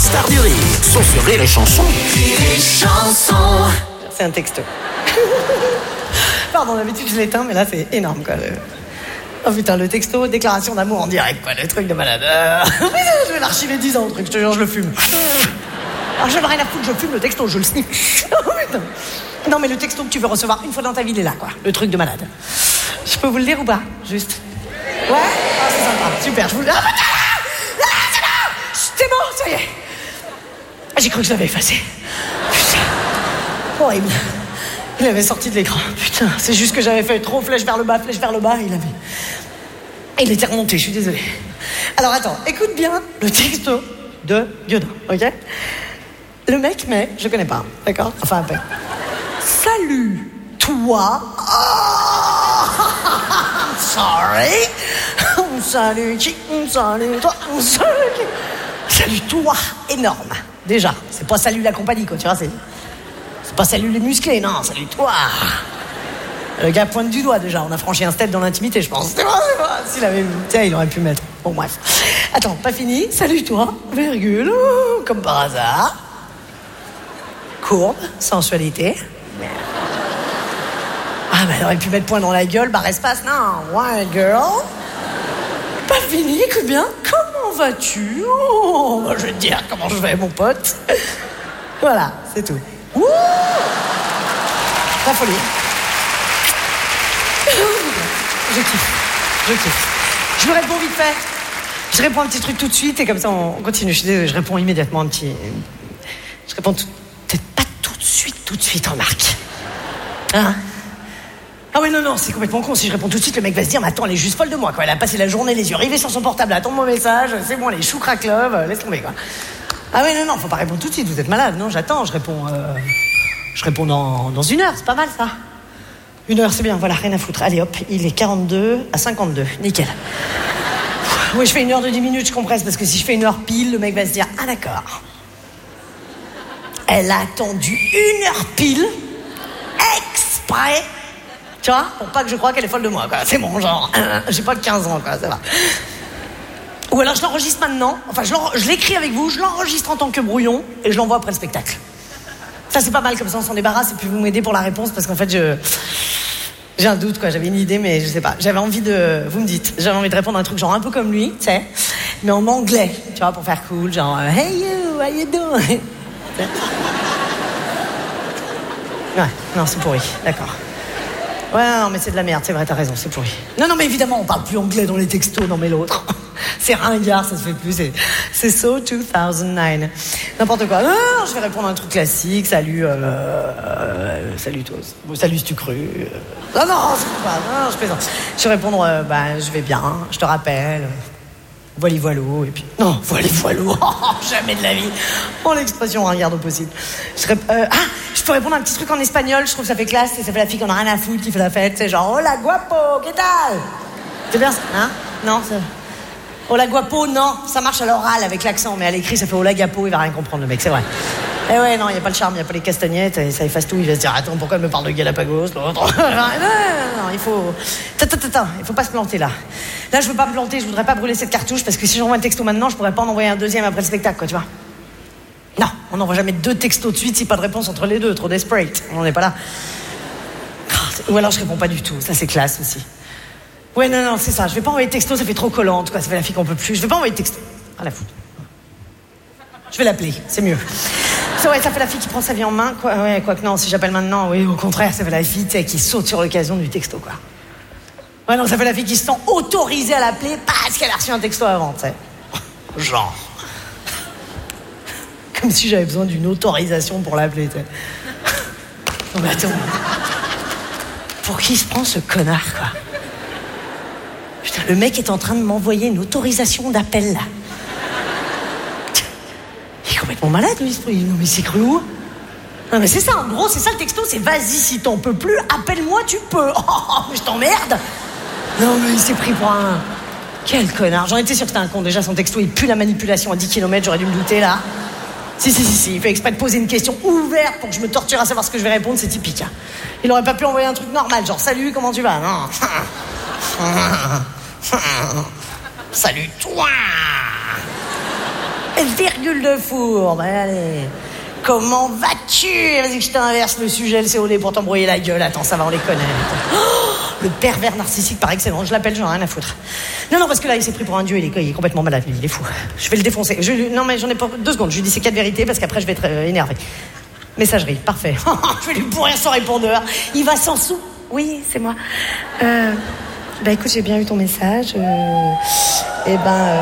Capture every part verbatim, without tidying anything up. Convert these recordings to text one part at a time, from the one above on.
stars du rire sont sur Rire et Chanson. Rire et Chanson. C'est un texto. Pardon, d'habitude je l'éteins, mais là c'est énorme quoi. Le... Oh putain, le texto, déclaration d'amour en direct quoi, le truc de malade. Euh... je vais l'archiver dix ans le truc, je te jure, je le fume. Alors j'en ai rien à foutre, je fume le texto, je le sniffe. Oh putain. Non mais le texto que tu veux recevoir une fois dans ta vie, il est là quoi, le truc de malade. Je peux vous le lire ou pas, juste? Ouais, ah, c'est sympa, super, je vous le... Ah putain, ah, c'est bon, c'est bon, ça y est. J'ai cru que je l'avais effacé. Putain, horrible. Il avait sorti de l'écran. Putain, c'est juste que j'avais fait trop flèche vers le bas, flèche vers le bas, il avait... Il était remonté, je suis désolée. Alors attends, écoute bien le texto de Diodin, ok? Le mec met, je connais pas, d'accord? Enfin, un peu. Salut, toi. Oh, I'm sorry. Salut, qui? Salut, toi. Salut, qui? Salut, toi. Énorme. Déjà, c'est pas salut la compagnie, quoi, tu vois, c'est... C'est pas salut les musclés, non, salut toi. Le gars pointe du doigt déjà, on a franchi un step dans l'intimité, je pense. C'est bon, c'est bon. S'il avait... Tiens, il aurait pu mettre. Bon, bref. Attends, pas fini. Salut toi, virgule, oh, comme par hasard. Courbe, sensualité. Ah, bah, il aurait pu mettre point dans la gueule, barre espace, non. Ouais, girl. Pas fini, écoute bien. Comment vas-tu? Oh, bah, je vais te dire comment je vais, mon pote. Voilà, c'est tout. Ouh, la folie. Je kiffe, je kiffe. Je vous réponds vite fait. Je réponds un petit truc tout de suite et comme ça on continue. Je suis désolée, je réponds immédiatement un petit... Je réponds tout... peut-être pas tout de suite, tout de suite, remarque. Hein? Ah oui, non, non, c'est complètement con. Si je réponds tout de suite, le mec va se dire, mais attends, elle est juste folle de moi, quoi. Elle a passé la journée les yeux rivés sur son portable, à attendre mon message, c'est bon, les choux crack love, laisse tomber, quoi. Ah oui, non, non, faut pas répondre tout de suite, vous êtes malade. Non, j'attends, je réponds... Euh... Je réponds dans, dans une heure, c'est pas mal, ça. Une heure, c'est bien, voilà, rien à foutre. Allez, hop, il est quarante-deux à cinquante-deux, nickel. Oui, je fais une heure de dix minutes, je compresse, parce que si je fais une heure pile, le mec va se dire, ah d'accord. Elle a attendu une heure pile, exprès, tu vois, pour pas que je croie qu'elle est folle de moi, quoi. C'est bon, genre, euh, j'ai pas quinze ans, quoi, ça va. Ou alors je l'enregistre maintenant, enfin je, je l'écris avec vous, je l'enregistre en tant que brouillon et je l'envoie après le spectacle. Ça c'est pas mal, comme ça on s'en débarrasse et puis vous m'aidez pour la réponse parce qu'en fait je... J'ai un doute quoi, j'avais une idée mais je sais pas. J'avais envie de... Vous me dites, j'avais envie de répondre à un truc genre un peu comme lui, tu sais, mais en anglais, tu vois, pour faire cool, genre « Hey you, how you doing ?» Ouais, non c'est pourri, d'accord. Ouais, non, non mais c'est de la merde, c'est vrai, t'as raison, c'est pourri. Non, non mais évidemment on parle plus anglais dans les textos, non mais l'autre... C'est ringard, ça se fait plus, c'est, c'est so deux mille neuf. N'importe quoi. Non, non, je vais répondre à un truc classique. Salut, euh, euh, salut tous. Bon, salut si tu cru. Non, non, c'est pas, non, je plaisante. Je vais répondre, euh, bah, je vais bien, je te rappelle. Voili voilou, et puis... Non, voili voilou, oh, jamais de la vie. Oh, l'expression ringard au possible. Je rép... euh, ah, je peux répondre à un petit truc en espagnol, je trouve que ça fait classe, et ça fait la fille qu'on a rien à foutre, qui fait la fête, c'est genre, hola guapo, ¿qué tal? C'est bien ça, hein? Non, c'est... Hola guapo, non, ça marche à l'oral avec l'accent, mais à l'écrit ça fait hola guapo, il va rien comprendre le mec, c'est vrai. Eh ouais, non, il n'y a pas le charme, il n'y a pas les castagnettes, et ça efface tout, il va se dire, attends, pourquoi elle me parle de Galapagos, l'autre? Non, non, non, il faut... Attends, attends, attends, il faut pas se planter là. Là, je veux pas me planter, je voudrais pas brûler cette cartouche, parce que si j'envoie un texto maintenant, je pourrais pas en envoyer un deuxième après le spectacle, quoi, tu vois. Non, on n'envoie jamais deux textos de suite si pas de réponse entre les deux, trop desperate, on n'est pas là. Ou alors je réponds pas du tout, ça c'est classe aussi. Ouais, non, non, c'est ça. Je vais pas envoyer de texto, ça fait trop collante, quoi. Ça fait la fille qu'on peut plus. Je vais pas envoyer de texto. Ah, la foutre. Je vais l'appeler, c'est mieux. Ça, ouais, ça fait la fille qui prend sa vie en main, quoi. Ouais, quoi que non, si j'appelle maintenant, oui, au contraire, ça fait la fille, tu sais, qui saute sur l'occasion du texto, quoi. Ouais, non, ça fait la fille qui se sent autorisée à l'appeler parce qu'elle a reçu un texto avant, tu sais. Genre. Comme si j'avais besoin d'une autorisation pour l'appeler, tu sais. Non, mais attends. Pour qui se prend ce connard, quoi? Putain, le mec est en train de m'envoyer une autorisation d'appel, là. Il est complètement malade, lui. Non, mais c'est cru où? Non, mais c'est ça, en gros, c'est ça le texto, c'est vas-y, si t'en peux plus, appelle-moi, tu peux. Oh, mais je t'emmerde. Non, mais il s'est pris pour un... Quel connard. J'en étais sûr que c'était un con. Déjà, son texto, il pue la manipulation à dix kilomètres, j'aurais dû me douter, là. Si, si, si, si, il fait exprès de poser une question ouverte pour que je me torture à savoir ce que je vais répondre, c'est typique. Hein. Il aurait pas pu envoyer un truc normal, genre, salut, comment tu vas? Non. Salut toi. Virgule de four. Ben allez. Comment vas-tu? Vas-y que je t'inverse le sujet, le C O D pour t'embrouiller la gueule. Attends, ça va, on les connaît. Oh, le pervers narcissique par excellence. Je l'appelle, j'en ai rien à foutre. Non, non, parce que là, il s'est pris pour un dieu. Il est, il est complètement malade, il est fou. Je vais le défoncer. Je, non, mais j'en ai pas deux secondes. Je lui dis ces quatre vérités parce qu'après, je vais être euh, énervé. Messagerie, parfait. Je vais lui pourrir son répondeur. Il va s'en sous. Oui, c'est moi. Euh, bah écoute, j'ai bien eu ton message. Euh, et ben... Euh,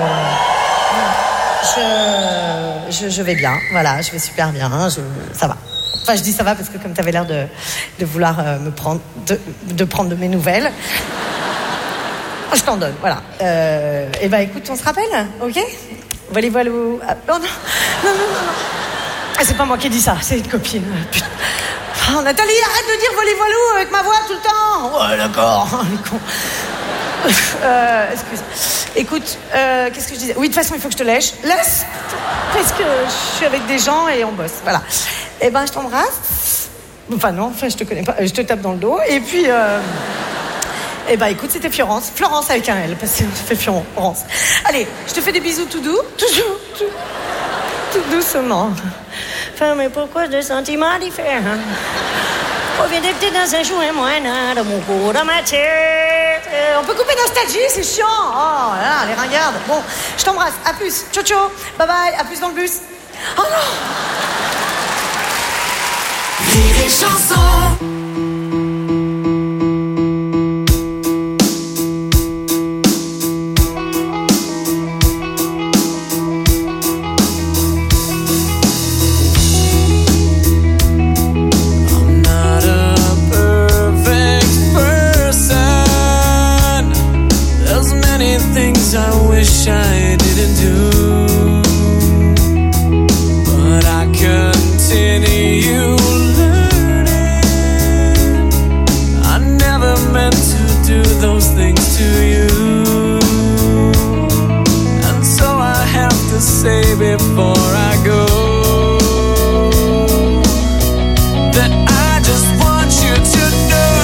Je, je, je vais bien, voilà, je vais super bien, je, ça va. Enfin, je dis ça va parce que comme tu avais l'air de, de vouloir euh, me prendre, de, de prendre de mes nouvelles, je t'en donne, voilà. Euh, et ben écoute, on se rappelle, ok? Voilà, voilà. Ah, non, non, non, non, non. Ah, c'est pas moi qui ai dit ça, c'est une copine. Putain. Oh, Nathalie, arrête de dire voler voilou avec ma voix tout le temps. Ouais, d'accord. Euh, excuse. Écoute, euh, qu'est-ce que je disais? Oui, de toute façon, il faut que je te lèche. Laisse, parce que je suis avec des gens et on bosse. Voilà. Eh ben, je t'embrasse. Enfin non, enfin je te connais pas. Je te tape dans le dos. Et puis, euh... eh ben, écoute, c'était Florence. Florence avec un L, parce que ça fait Florence. Allez, je te fais des bisous tout doux, toujours, tout, tout doucement. Enfin, mais pourquoi des sentiments différents? Provient d'être dans un jour moyen de mon cours dans ma tête. On peut couper nostalgie, c'est chiant. Oh là, les ringardes. Bon, je t'embrasse. À plus. Ciao, ciao. Bye bye. À plus dans le bus. Oh non. Rire et chanson. I wish I didn't do, but I continue learning. I never meant to do those things to you, and so I have to say before I go that I just want you to know.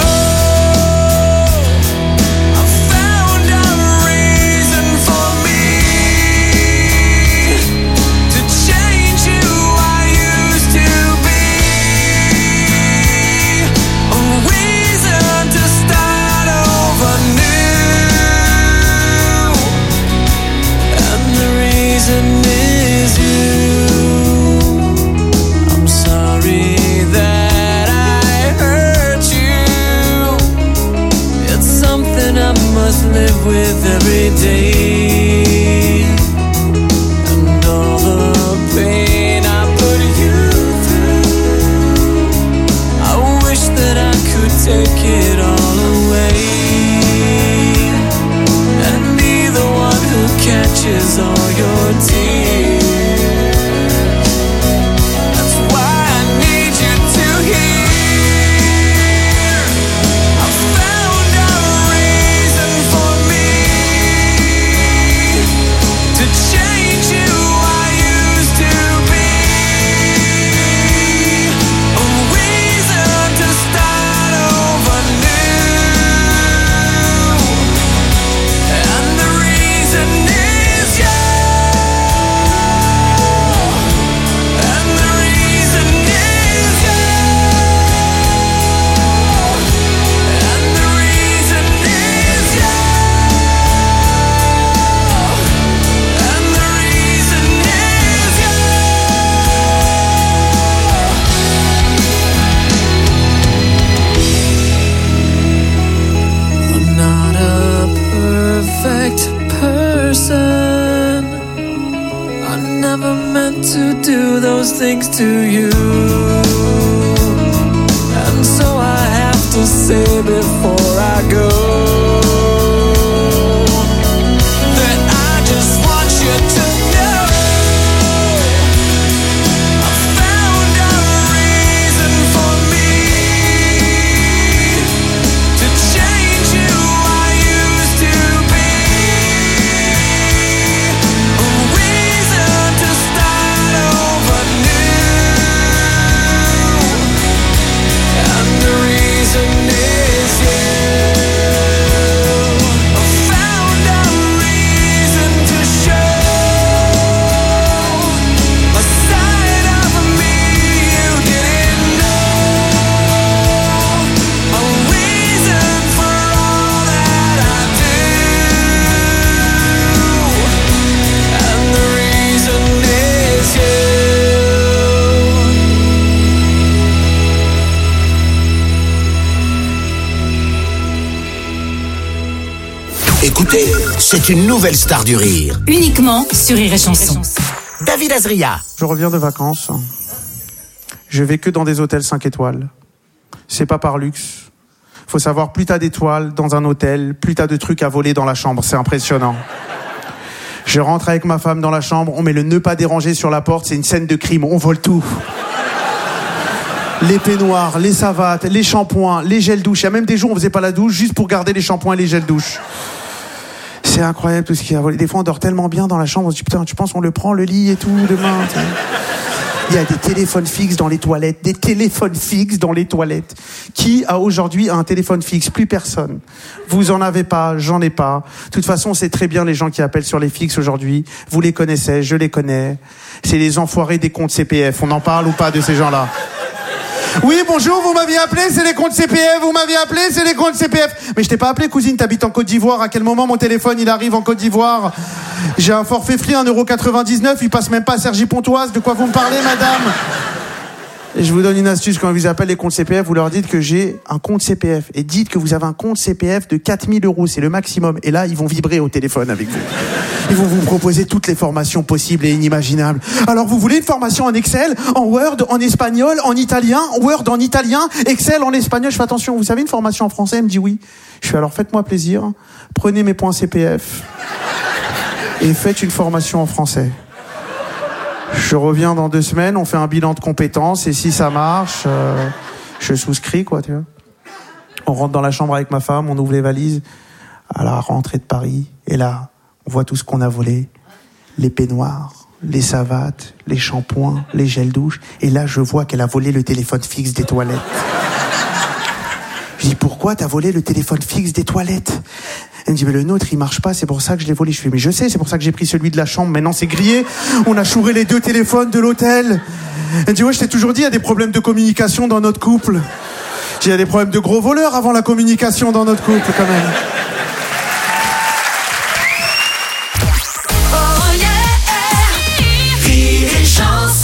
Live with every day, and all the pain I put you through, I wish that I could take it all away and be the one who catches all your tears. That's why I need you to hear. To do those things to you, and so I have to say before I go that I just want you to know I found a reason for me to change who I used to be, a reason to start over new, and the reason is you. c'est une nouvelle star du rire. Uniquement sur Rire et Chanson. David Azria. Je reviens de vacances. Je vais que dans des hôtels cinq étoiles. C'est pas par luxe. Faut savoir, plus t'as d'étoiles dans un hôtel, plus t'as de trucs à voler dans la chambre. C'est impressionnant. Je rentre avec ma femme dans la chambre, on met le ne pas déranger sur la porte, c'est une scène de crime, on vole tout. Les peignoirs, les savates, les shampoings, les gels douche. Il y a même des jours où on faisait pas la douche juste pour garder les shampoings et les gels douche. C'est incroyable tout ce qu'il y a volé. Des fois on dort tellement bien dans la chambre, on se dit putain, tu penses qu'on le prend le lit et tout demain, t'sais. Il y a des téléphones fixes dans les toilettes, des téléphones fixes dans les toilettes. Qui a aujourd'hui un téléphone fixe? Plus personne. Vous en avez pas, j'en ai pas. De toute façon, c'est très bien les gens qui appellent sur les fixes aujourd'hui. Vous les connaissez, je les connais. C'est les enfoirés des comptes C P F. On en parle ou pas de ces gens-là? Oui, bonjour, vous m'aviez appelé, c'est les comptes C P F, vous m'aviez appelé, c'est les comptes C P F. Mais je t'ai pas appelé, cousine, t'habites en Côte d'Ivoire. À quel moment mon téléphone, il arrive en Côte d'Ivoire? J'ai un forfait free, un euro quatre-vingt-dix-neuf, il passe même pas à Cergy-Pontoise. De quoi vous me parlez, madame? Et je vous donne une astuce, quand on vous appelle les comptes C P F, vous leur dites que j'ai un compte C P F. Et dites que vous avez un compte C P F de quatre mille euros, c'est le maximum. Et là, ils vont vibrer au téléphone avec vous. Ils vont vous proposer toutes les formations possibles et inimaginables. Alors, vous voulez une formation en Excel, en Word, en espagnol, en italien, Word en italien, Excel en espagnol? Je fais attention, vous savez une formation en français? Elle me dit oui. Je fais alors, faites-moi plaisir, prenez mes points C P F et faites une formation en français. Je reviens dans deux semaines, on fait un bilan de compétences et si ça marche, euh, je souscris, quoi, tu vois. On rentre dans la chambre avec ma femme, on ouvre les valises à la rentrée de Paris et là, on voit tout ce qu'on a volé. Les peignoirs, les savates, les shampoings, les gels douche. Et là, je vois qu'elle a volé le téléphone fixe des toilettes. Je dis, pourquoi t'as volé le téléphone fixe des toilettes? Elle me dit, mais le nôtre, il marche pas, c'est pour ça que je l'ai volé. Je fais, mais je sais, c'est pour ça que j'ai pris celui de la chambre. Maintenant, c'est grillé. On a chouré les deux téléphones de l'hôtel. Elle me dit, ouais, je t'ai toujours dit, il y a des problèmes de communication dans notre couple. Il y a des problèmes de gros voleurs avant la communication dans notre couple, quand même. Oh yeah, Rire et Chanson.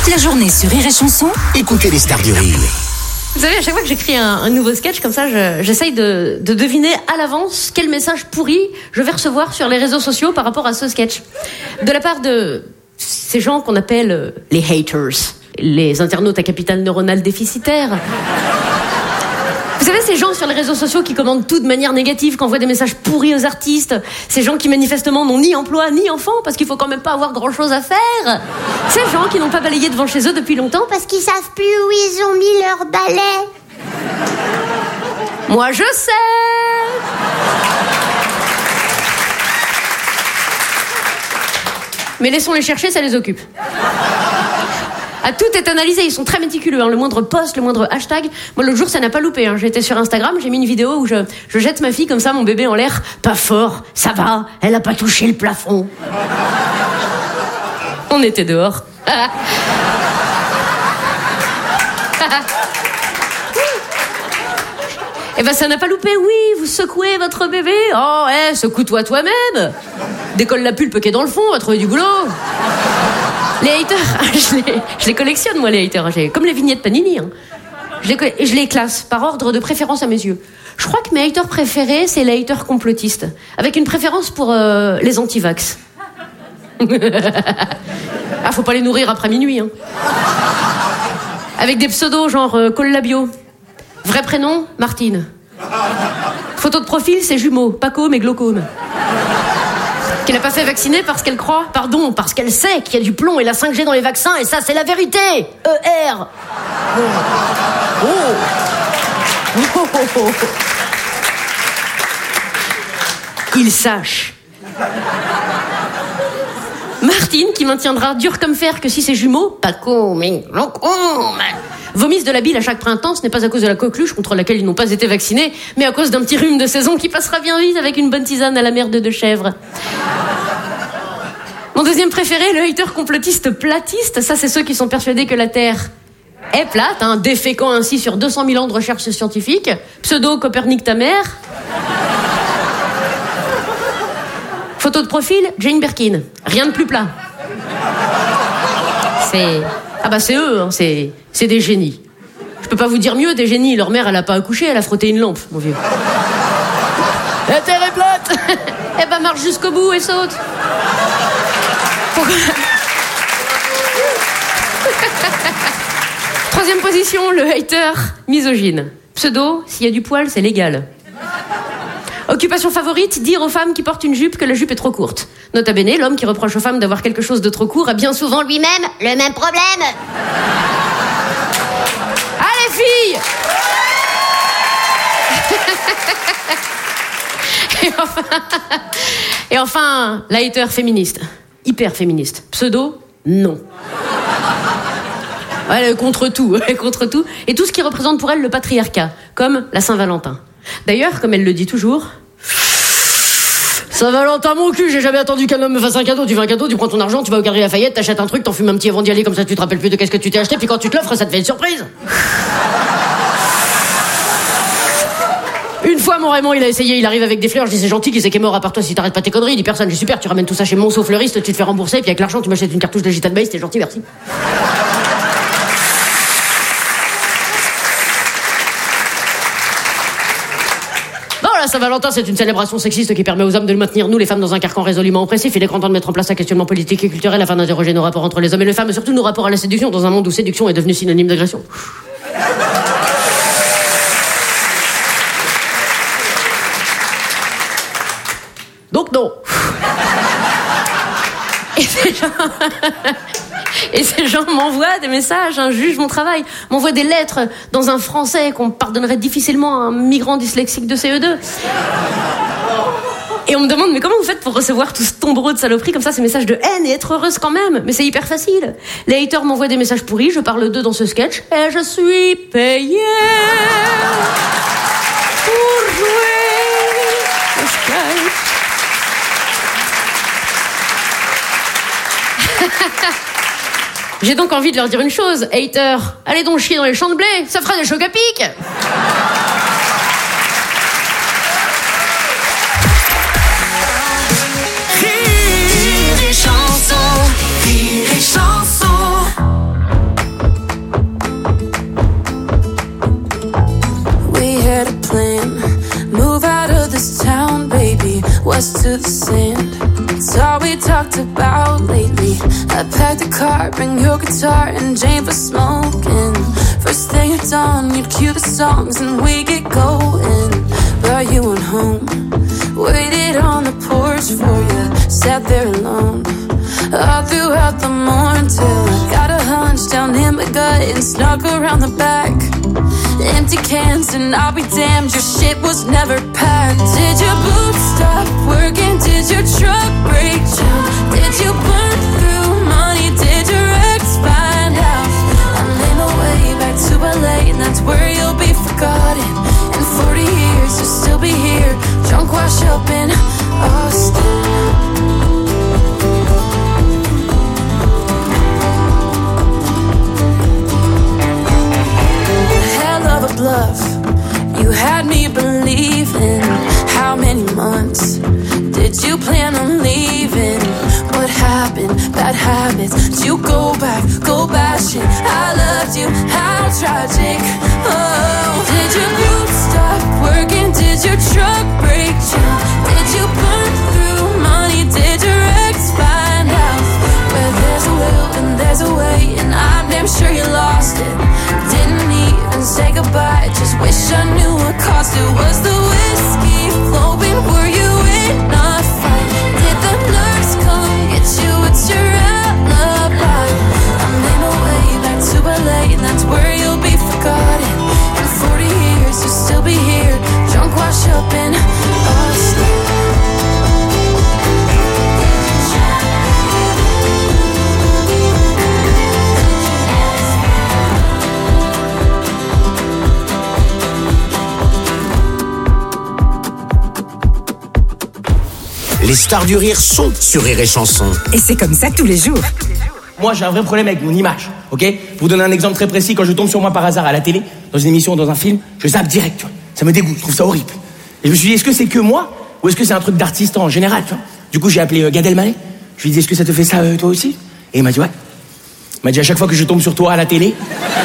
Toute la journée sur Rire et Chanson, écoutez les stars du rire. Vous savez, à chaque fois que j'écris un, un nouveau sketch comme ça, je, j'essaye de, de deviner à l'avance quel message pourri je vais recevoir sur les réseaux sociaux par rapport à ce sketch. De la part de ces gens qu'on appelle les haters, les internautes à capital neuronal déficitaire. Vous savez, ces gens sur les réseaux sociaux qui commentent tout de manière négative, qui envoient des messages pourris aux artistes, ces gens qui manifestement n'ont ni emploi ni enfant parce qu'il faut quand même pas avoir grand chose à faire, ces gens qui n'ont pas balayé devant chez eux depuis longtemps parce qu'ils savent plus où ils ont mis leur balai. Moi je sais. Mais laissons-les chercher, ça les occupe. Ah, tout est analysé, ils sont très méticuleux, hein. Le moindre post, le moindre hashtag. Moi, l'autre jour, ça n'a pas loupé, hein. J'étais sur Instagram, j'ai mis une vidéo où je, je jette ma fille comme ça, mon bébé en l'air. Pas fort, ça va, elle a pas touché le plafond. On était dehors. Eh ben, ça n'a pas loupé, oui, vous secouez votre bébé. Oh, eh, secoue-toi toi-même. Décolle la pulpe qui est dans le fond, va trouver du boulot. Les haters, je les, je les collectionne, moi, les haters. J'ai, comme les vignettes Panini. Hein. Je, les, je les classe par ordre de préférence à mes yeux. Je crois que mes haters préférés, c'est les haters complotistes. Avec une préférence pour euh, les anti-vax. Ah, faut pas les nourrir après minuit. Hein. Avec des pseudos genre euh, Collabio. Vrai prénom, Martine. Photo de profil, c'est jumeaux. Paco, mais glaucome. Qui n'a pas fait vacciner parce qu'elle croit, pardon, parce qu'elle sait qu'il y a du plomb et la cinq G dans les vaccins, et ça, c'est la vérité. E R. Oh. Oh. Oh, oh, oh. Il sache. Martine, qui maintiendra dur comme fer que si ses jumeaux, Paco, mais glaucome, vomissent de la bile à chaque printemps, ce n'est pas à cause de la coqueluche contre laquelle ils n'ont pas été vaccinés, mais à cause d'un petit rhume de saison qui passera bien vite avec une bonne tisane à la merde de chèvre. Mon deuxième préféré, le hater complotiste platiste, ça c'est ceux qui sont persuadés que la Terre est plate, hein, déféquant ainsi sur deux cent mille ans de recherche scientifique, pseudo Copernic ta mère. Photo de profil, Jane Birkin, rien de plus plat. C'est... Ah bah c'est eux, hein, c'est, c'est des génies. Je peux pas vous dire mieux, des génies. Leur mère, elle a pas accouché, elle a frotté une lampe, mon vieux. La Terre est plate. Eh ben marche jusqu'au bout et saute. Pourquoi... Troisième position, le hater misogyne. Pseudo, s'il y a du poil, c'est légal. Occupation favorite, dire aux femmes qui portent une jupe que la jupe est trop courte. Nota bene, l'homme qui reproche aux femmes d'avoir quelque chose de trop court a bien souvent lui-même le même problème. Allez, filles. Et enfin... Et enfin, la hater féministe. Hyper féministe. Pseudo, non. Elle est contre tout, elle est contre tout. Et tout ce qui représente pour elle le patriarcat, comme la Saint-Valentin. D'ailleurs, comme elle le dit toujours... Saint-Valentin, mon cul, j'ai jamais attendu qu'un homme me fasse un cadeau. Tu veux un cadeau, tu prends ton argent, tu vas au Galeries Lafayette, t'achètes un truc, t'en fumes un petit avant d'y aller, comme ça tu te rappelles plus de qu'est-ce que tu t'es acheté, puis quand tu te l'offres, ça te fait une surprise. Une fois, mon Raymond, il a essayé, il arrive avec des fleurs, je dis c'est gentil, qui c'est qui est mort à part toi si t'arrêtes pas tes conneries, il dit personne, je dis super, tu ramènes tout ça chez Monceau Fleuriste, tu te fais rembourser, puis avec l'argent, tu m'achètes une cartouche de Gita de Base, t'es gentil, merci. Saint-Valentin, c'est une célébration sexiste qui permet aux hommes de maintenir, nous, les femmes, dans un carcan résolument oppressif. Il est grand temps de mettre en place un questionnement politique et culturel afin d'interroger nos rapports entre les hommes et les femmes, et surtout nos rapports à la séduction, dans un monde où séduction est devenue synonyme d'agression. Donc non. Et ces gens... Et ces gens m'envoient des messages, hein, jugent mon travail, m'envoient des lettres dans un français qu'on pardonnerait difficilement à un migrant dyslexique de C E deux. Et on me demande, mais comment vous faites pour recevoir tout ce tombereau de saloperies comme ça, ces messages de haine, et être heureuse quand même? Mais c'est hyper facile. Les haters m'envoient des messages pourris, je parle d'eux dans ce sketch, et je suis payée pour jouer au sketch. J'ai donc envie de leur dire une chose, haters, allez donc chier dans les champs de blé, ça fera des chocs à pic. Rire et chanson, rire et chanson. to the sand. It's all we talked about lately. I packed the car, bring your guitar and Jane for smoking. First thing at dawn, you'd cue the songs and we get going. But you went home, waited on the porch for you, sat there alone all throughout the morning till I got a hunch down in my gut and snuck around the back. Empty cans and I'll be damned, your shit was never packed. Did your boots stop working? Did your truck break down? Did you burn through money? Did your ex find out? I made my way back to L A and that's where you'll be forgotten. In forty years you'll still be here, drunk wash up in Austin. Of a bluff, you had me believing. How many months did you plan on leaving? What happened? Bad habits. Did you go back, go bashing? I loved you, how tragic. Oh, did your boots stop working? Did your truck break down? Did you burn through money? Did your ex find out? Where there's a will and there's a way, and I'm damn sure you lost it. Didn't even say goodbye, just wish I knew what cost it. Was the whiskey flowing? Were you in a fight? Did the nurse come get you? It's your alibi. I made my way back to L A and that's where you'll be forgotten. In forty years you'll still be here, drunk wash up in Austin. Les stars du rire sont sur Rire et Chanson. Et c'est comme ça tous les jours. Moi, j'ai un vrai problème avec mon image, ok ? Pour vous donner un exemple très précis, quand je tombe sur moi par hasard à la télé, dans une émission ou dans un film, je zappe direct, tu vois. Ça me dégoûte, je trouve ça horrible. Et je me suis dit, est-ce que c'est que moi, ou est-ce que c'est un truc d'artiste en général, tu vois ? Du coup, j'ai appelé euh, Gad Elmaleh. Je lui ai dit, est-ce que ça te fait ça, euh, toi aussi ? Et il m'a dit, ouais. Il m'a dit, à chaque fois que je tombe sur toi à la télé,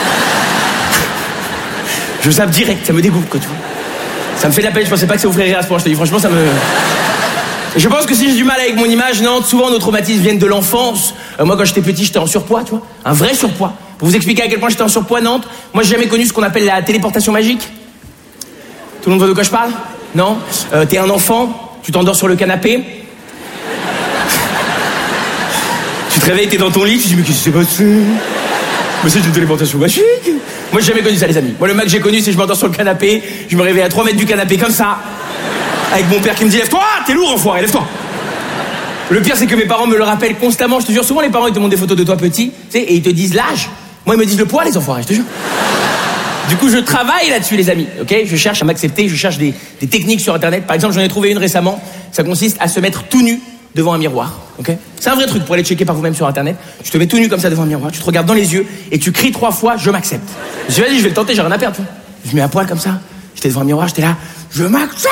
je zappe direct, ça me dégoûte, quoi, tu vois. Ça me fait de la peine, je pensais pas que ça vous ferait rire à ce point, je te dis, franchement, ça me... Je pense que si j'ai du mal avec mon image, non, souvent nos traumatismes viennent de l'enfance. Euh, moi, quand j'étais petit, j'étais en surpoids, tu vois, un vrai surpoids. Pour vous expliquer à quel point j'étais en surpoids, Nantes, moi, j'ai jamais connu ce qu'on appelle la téléportation magique. Tout le monde voit de quoi je parle ? Non ? euh, T'es un enfant, tu t'endors sur le canapé. Tu te réveilles, t'es dans ton lit, tu te dis, mais qu'est-ce qui s'est passé ? Mais c'est une téléportation magique. Moi, j'ai jamais connu ça, les amis. Moi, le max que j'ai connu, c'est que je m'endors sur le canapé, je me réveille à trois mètres du canapé, comme ça. Avec mon père qui me dit, lève-toi, t'es lourd, enfoiré, lève-toi. Le pire, c'est que mes parents me le rappellent constamment. Je te jure, souvent les parents ils te montrent des photos de toi petit, tu sais, et ils te disent l'âge. Moi, ils me disent le poids, les enfoirés, je te jure. Du coup, je travaille là-dessus, les amis, ok ? Je cherche à m'accepter, je cherche des, des techniques sur Internet. Par exemple, j'en ai trouvé une récemment. Ça consiste à se mettre tout nu devant un miroir, ok ? C'est un vrai truc pour aller checker par vous-même sur Internet. Tu te mets tout nu comme ça devant un miroir, tu te regardes dans les yeux et tu cries trois fois, je m'accepte. Je dis, vas-y, je vais le tenter, j'ai rien à perdre. Je mets à poil comme ça. J'étais devant un miroir, j'étais là, je m'accepte.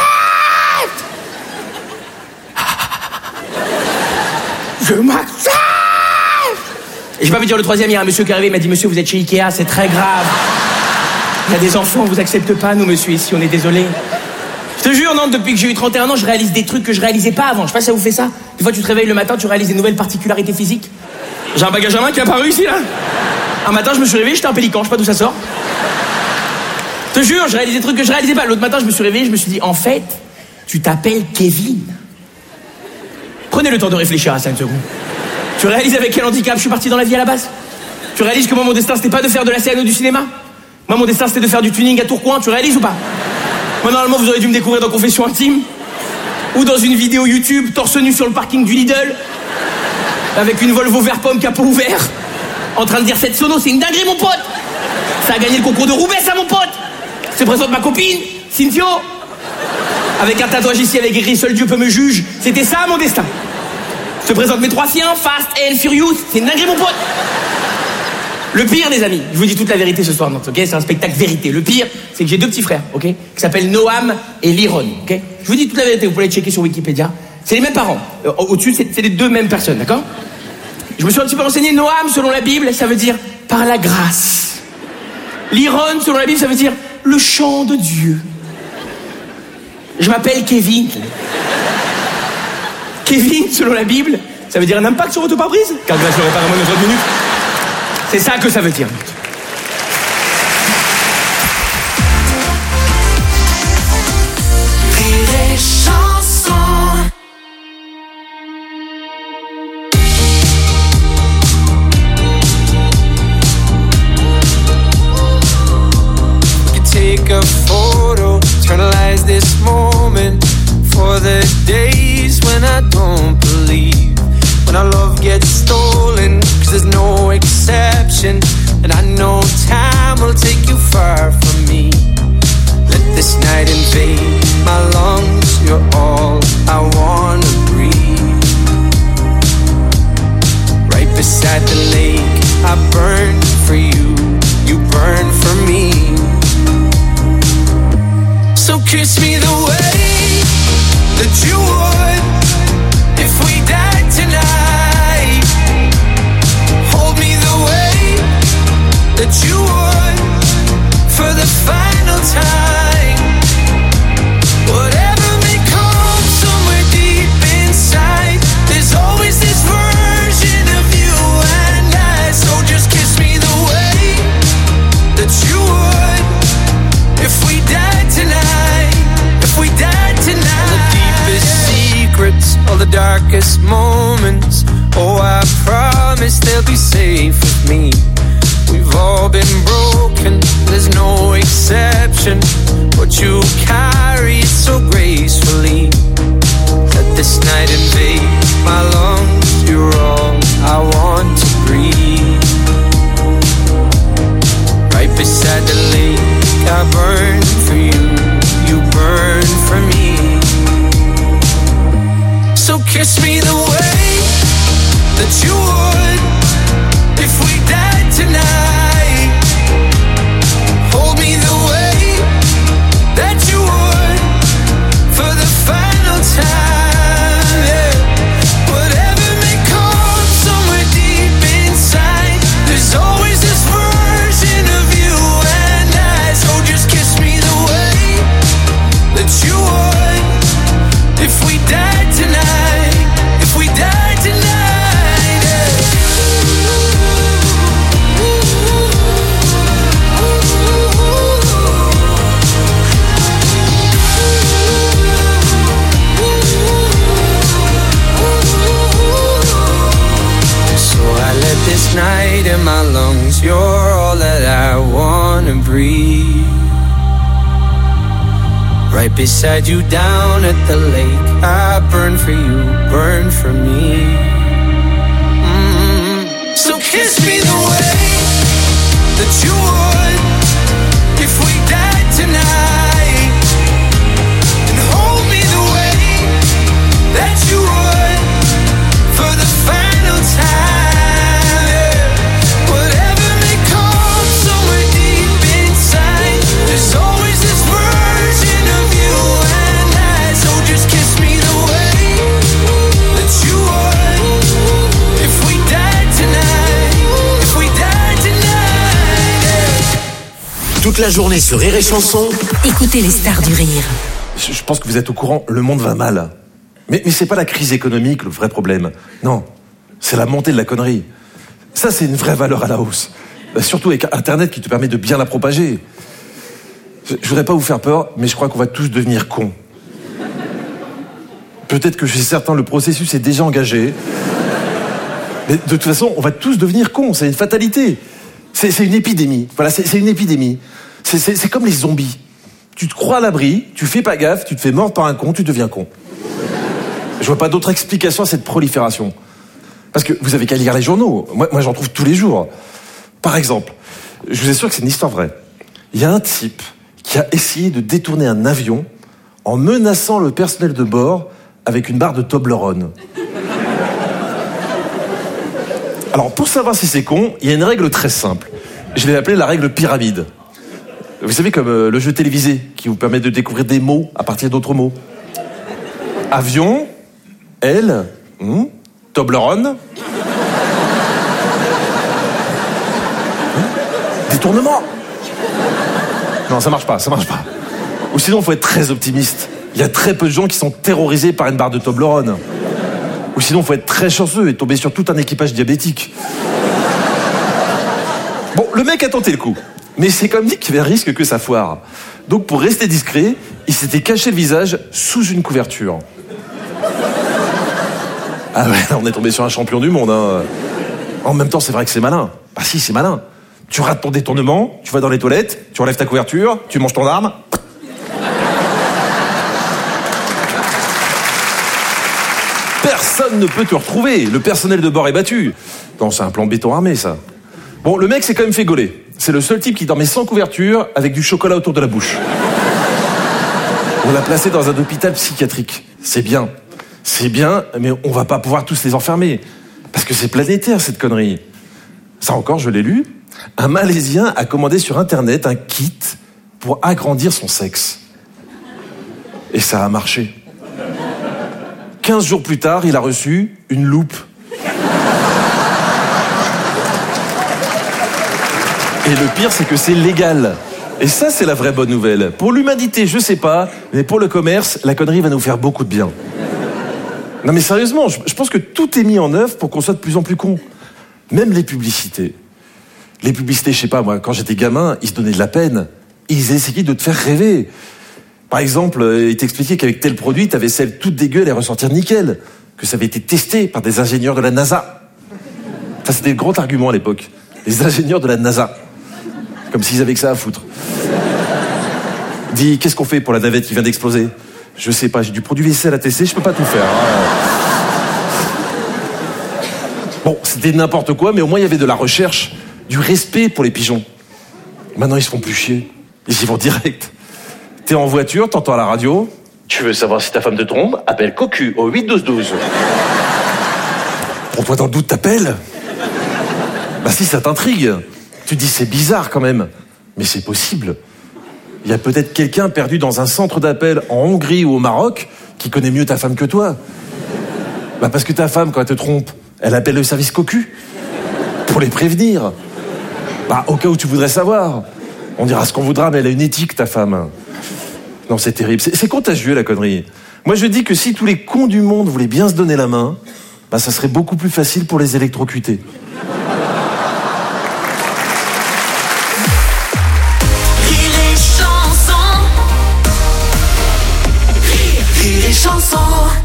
Je m'accepte. Et j'ai pas pu dire le troisième, il y a un monsieur qui est arrivé, il m'a dit, monsieur, vous êtes chez Ikea, c'est très grave. Il y a des enfants, on vous accepte pas, nous, monsieur, ici, on est désolé. Je te jure, non, depuis que j'ai eu trente et un ans, je réalise des trucs que je réalisais pas avant. Je sais pas si ça vous fait ça. Des fois, tu te réveilles le matin, tu réalises des nouvelles particularités physiques. J'ai un bagage à main qui est apparu ici, là. Un matin, je me suis réveillé, j'étais un pélican, je sais pas d'où ça sort. Je te jure, je réalise des trucs que je réalisais pas. L'autre matin, je me suis réveillé, je me suis dit, en fait, tu t'appelles Kevin. Prenez le temps de réfléchir à ça une seconde. Tu réalises avec quel handicap je suis parti dans la vie à la base ? Tu réalises que moi, mon destin, c'était pas de faire de la scène ou du cinéma ? Moi, mon destin, c'était de faire du tuning à Tourcoing, tu réalises ou pas ? Moi, normalement, vous auriez dû me découvrir dans Confession Intime, ou dans une vidéo YouTube, torse nu sur le parking du Lidl, avec une Volvo vert pomme capot ouvert, en train de dire cette sono, c'est une dinguerie, mon pote. Ça a gagné le concours de Roubaix, ça, mon pote. Se présente ma copine, Cynthio, avec un tatouage ici avec écrit « Seul Dieu peut me juger ». C'était ça, mon destin. Je te présente mes trois chiens, Fast and Furious. C'est une dinguerie, mon pote. Le pire, les amis, je vous dis toute la vérité ce soir, ok ? C'est un spectacle vérité. Le pire, c'est que j'ai deux petits frères, ok ? Qui s'appellent Noam et Liron, ok ? Je vous dis toute la vérité, vous pouvez les checker sur Wikipédia. C'est les mêmes parents. Euh, au-dessus, c'est, c'est les deux mêmes personnes, d'accord ? Je me suis un petit peu renseigné. Noam, selon la Bible, ça veut dire « par la grâce ». Liron, selon la Bible, ça veut dire « le chant de Dieu ». Je m'appelle Kevin. Kevin, selon la Bible, ça veut dire un impact sur votre pare-brise. Car là, je le répare à moins de trente minutes. C'est ça que ça veut dire. Rire et chanson. Take a photo, eternalize this moment for the days when I don't believe, when our love gets stolen, cause there's no exception, and I know time will take you far from me. Let this night invade my lungs, you're all I wanna breathe. Right beside the lake, I burn for you, you burn for me. So kiss me the way that you would if we died tonight. Hold me the way that you would for the final time. Whatever may come somewhere deep inside, there's always this version of you and I. So just kiss me the way that you would if we died tonight, if we died tonight. All the deepest secrets, all the darkest moments, oh, I promise they'll be safe with me. We've all been broken, there's no exception, but you carry it so gracefully. Let this night invade my lungs, you're all I want to breathe. Right beside the lake, I burn for you, you burn for me. So kiss me the way that you would if we died tonight. Hold me the way that you would for the final time. Yeah. Whatever may come somewhere deep inside, there's always this version of you and I. So just kiss me the way that you would if we died tonight, if we died tonight. Yeah. So I let this night in my lungs, you're all that I wanna breathe. Right beside you down at the lake, I burn for you, burn for me. Mm-hmm. So kiss me the way that you would if we died tonight, and hold me the way that you would for the final time. Yeah. Whatever may come somewhere deep inside, there's always this version of you and I. So just kiss me the way that you would if we died tonight, if we died tonight. Yeah. Toute la journée sur Rire et Chanson. Écoutez les stars du rire. Je je pense que vous êtes au courant, le monde va mal. Mais, mais c'est pas la crise économique le vrai problème. Non, c'est la montée de la connerie. Ça, c'est une vraie valeur à la hausse. Surtout avec Internet qui te permet de bien la propager. Je, je voudrais pas vous faire peur, mais je crois qu'on va tous devenir cons. Peut-être que chez certains, le processus est déjà engagé. Mais de toute façon, on va tous devenir cons. C'est une fatalité. C'est, c'est une épidémie. Voilà, c'est, c'est une épidémie. C'est, c'est, c'est comme les zombies. Tu te crois à l'abri, tu fais pas gaffe, tu te fais mordre par un con, tu deviens con. Je vois pas d'autre explication à cette prolifération. Parce que vous avez qu'à lire les journaux. Moi, moi, j'en trouve tous les jours. Par exemple, je vous assure que c'est une histoire vraie. Il y a un type qui a essayé de détourner un avion en menaçant le personnel de bord avec une barre de Toblerone. Alors, pour savoir si c'est con, il y a une règle très simple. Je l'ai appelée la règle pyramide. Vous savez, comme euh, le jeu télévisé qui vous permet de découvrir des mots à partir d'autres mots. Avion, L, hmm, Toblerone, hmm, détournement. Non, ça marche pas, ça marche pas. Ou sinon, il faut être très optimiste. Il y a très peu de gens qui sont terrorisés par une barre de Toblerone. Ou sinon, faut être très chanceux et tomber sur tout un équipage diabétique. Bon, le mec a tenté le coup, mais c'est comme dit qu'il y avait un risque que ça foire. Donc, pour rester discret, il s'était caché le visage sous une couverture. Ah ouais, on est tombé sur un champion du monde, hein. En même temps, c'est vrai que c'est malin. Bah si, c'est malin. Tu rates ton détournement, tu vas dans les toilettes, tu enlèves ta couverture, tu manges ton arme. Personne ne peut te retrouver. Le personnel de bord est battu. Non, c'est un plan béton armé, ça. Bon, le mec s'est quand même fait gauler. C'est le seul type qui dormait sans couverture, avec du chocolat autour de la bouche. On l'a placé dans un hôpital psychiatrique. C'est bien. C'est bien, mais on va pas pouvoir tous les enfermer. Parce que c'est planétaire, cette connerie. Ça encore, je l'ai lu. Un Malaisien a commandé sur Internet un kit pour agrandir son sexe. Et ça a marché. quinze jours plus tard, il a reçu une loupe. Et le pire, c'est que c'est légal. Et ça, c'est la vraie bonne nouvelle. Pour l'humanité, je sais pas, mais pour le commerce, la connerie va nous faire beaucoup de bien. Non mais sérieusement, je, je pense que tout est mis en œuvre pour qu'on soit de plus en plus con. Même les publicités. Les publicités, je sais pas, moi, quand j'étais gamin, ils se donnaient de la peine. Ils essayaient de te faire rêver. Par exemple, ils t'expliquaient qu'avec tel produit, t'avais celle toute dégueu, elle allait ressortir nickel. Que ça avait été testé par des ingénieurs de la NASA. Ça, c'était le grand argument à l'époque. Les ingénieurs de la NASA. Comme s'ils avaient que ça à foutre. Dis, qu'est-ce qu'on fait pour la navette qui vient d'exploser? Je sais pas, j'ai du produit vaisselle à tester, je peux pas tout faire. Bon, c'était n'importe quoi, mais au moins il y avait de la recherche, du respect pour les pigeons. Maintenant, ils se font plus chier. Ils y vont direct. T'es en voiture, t'entends à la radio. Tu veux savoir si ta femme te trompe? Appelle Cocu au huit douze douze. Pour toi, dans le doute, t'appelles? Bah si, ça t'intrigue. Tu te dis, c'est bizarre quand même. Mais c'est possible. Il y a peut-être quelqu'un perdu dans un centre d'appel en Hongrie ou au Maroc qui connaît mieux ta femme que toi. Bah parce que ta femme, quand elle te trompe, elle appelle le service Cocu pour les prévenir. Bah au cas où tu voudrais savoir. On dira ce qu'on voudra, mais elle a une éthique, ta femme. Non, c'est terrible. C'est, c'est contagieux, la connerie. Moi, je dis que si tous les cons du monde voulaient bien se donner la main, bah ça serait beaucoup plus facile pour les électrocuter. Chanson.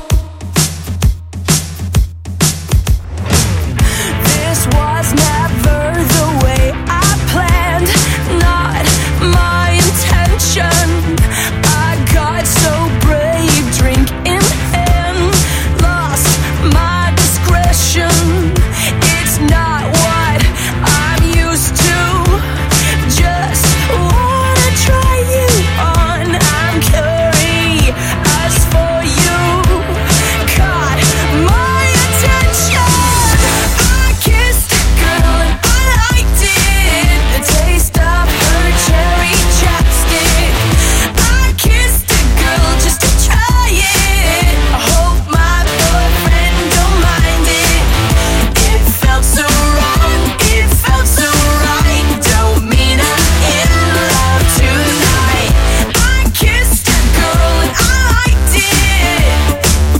This was never the way I planned, not my intention. I got so brave, drink in hand, lost my discretion. It's not what I'm used to, just wanna try you on. I'm curious for you, caught my attention. I kissed a girl and I liked it, the taste of her cherry chapstick. I kissed a girl just to try it, I hope my boyfriend don't mind it. It felt so wrong, it felt so right, don't mean I'm in love tonight. I kissed a girl and I liked it,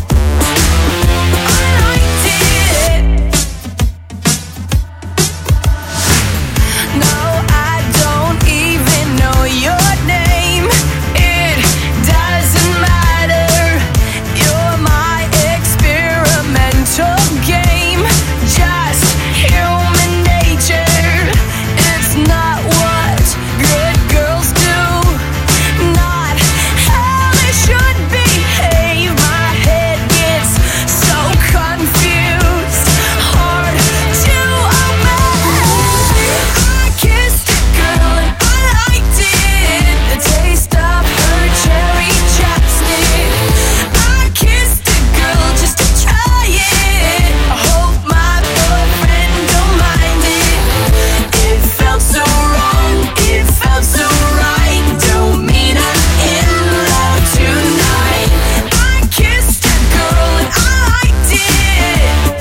I liked it. No, I don't even know your name, it doesn't matter. You're my experimental game, just human nature. It's not what good girls do, not how they should behave. My head gets so confused, hard to obey. I kissed a girl and I liked it, the taste of her cherry chapstick. I kissed a girl just to try it, I hope my boyfriend don't mind it. It felt so wrong, it felt so right, don't mean I'm in love tonight. I kissed a girl and I liked it,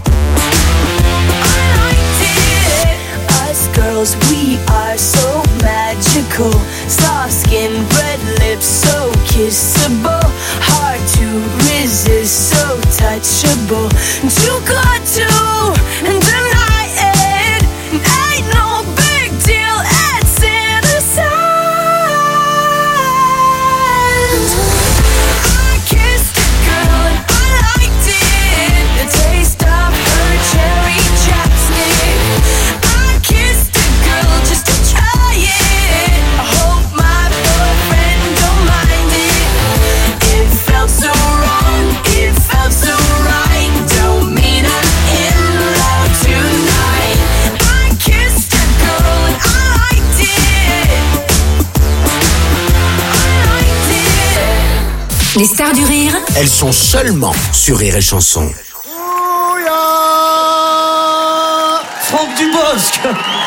I liked it. Us girls, we are so magical, soft skin, red lips, so kissable, hard to resist, so touchable. impossible too good to deny it. Ain't no big deal, it's innocent. I kissed a girl and I liked it, the taste of her cherry chapstick. I kissed a girl just to try it. I hope my boyfriend don't mind it. It felt so wrong, it felt so right. Don't mean I'm in love tonight. I kissed a girl and I liked it. I liked it. Les stars du rire, Elles sont seulement sur Rire et Chanson. Franck Dubosc.